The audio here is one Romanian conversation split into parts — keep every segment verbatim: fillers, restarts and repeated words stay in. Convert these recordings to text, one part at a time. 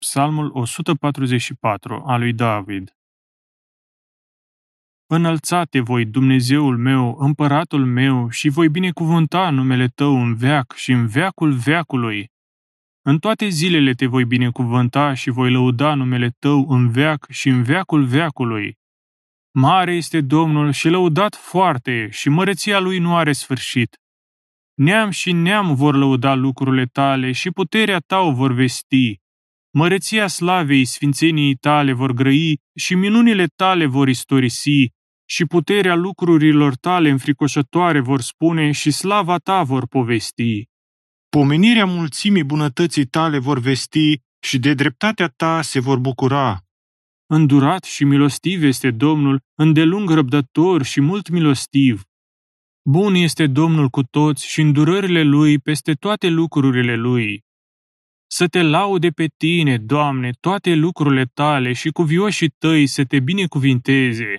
Psalmul o sută patruzeci și patru al lui David. Înălțate voi, Dumnezeul meu, împăratul meu, și voi binecuvânta numele Tău în veac și în veacul veacului. În toate zilele Te voi binecuvânta și voi lăuda numele Tău în veac și în veacul veacului. Mare este Domnul și lăudat foarte, și măreția Lui nu are sfârșit. Neam și neam vor lăuda lucrurile Tale și puterea Ta o vor vesti. Măreția slavei sfințeniei Tale vor grăi și minunile Tale vor istorisi, și puterea lucrurilor Tale înfricoșătoare vor spune și slava Ta vor povesti. Pomenirea mulțimii bunătății Tale vor vesti și de dreptatea Ta se vor bucura. Îndurat și milostiv este Domnul, îndelung răbdător și mult milostiv. Bun este Domnul cu toți și îndurările Lui peste toate lucrurile Lui. Să Te laude pe Tine, Doamne, toate lucrurile Tale și cuvioșii Tăi să Te binecuvinteze.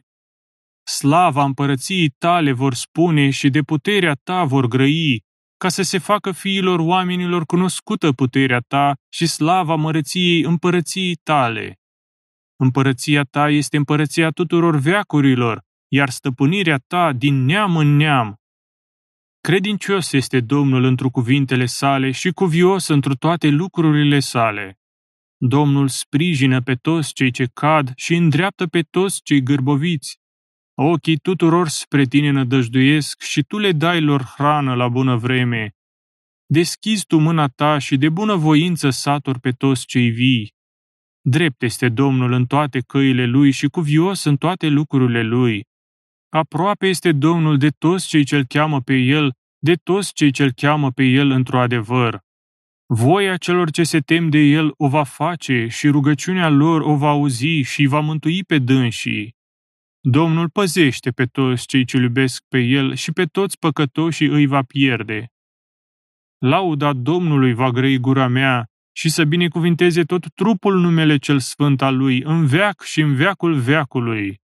Slava împărăției Tale vor spune și de puterea Ta vor grăi, ca să se facă fiilor oamenilor cunoscută puterea Ta și slava măreției împărăției Tale. Împărăția Ta este împărăția tuturor veacurilor, iar stăpânirea Ta din neam în neam. Credincios este Domnul întru cuvintele Sale și cuvios întru toate lucrurile Sale. Domnul sprijină pe toți cei ce cad și îndreaptă pe toți cei gârboviți. Ochii tuturor spre Tine nădăjduiesc și Tu le dai lor hrană la bună vreme. Deschizi Tu mâna Ta și de bună voință saturi pe toți cei vii. Drept este Domnul în toate căile Lui și cuvios în toate lucrurile Lui. Aproape este Domnul de toți cei ce-L cheamă pe El, de toți cei ce-L cheamă pe El într-o adevăr. Voia celor ce se tem de El o va face și rugăciunea lor o va auzi și îi va mântui pe dânsii. Domnul păzește pe toți cei ce iubesc pe El și pe toți păcătoșii îi va pierde. Lauda Domnului va grăi gura mea și să binecuvinteze tot trupul numele cel sfânt al Lui în veac și în veacul veacului.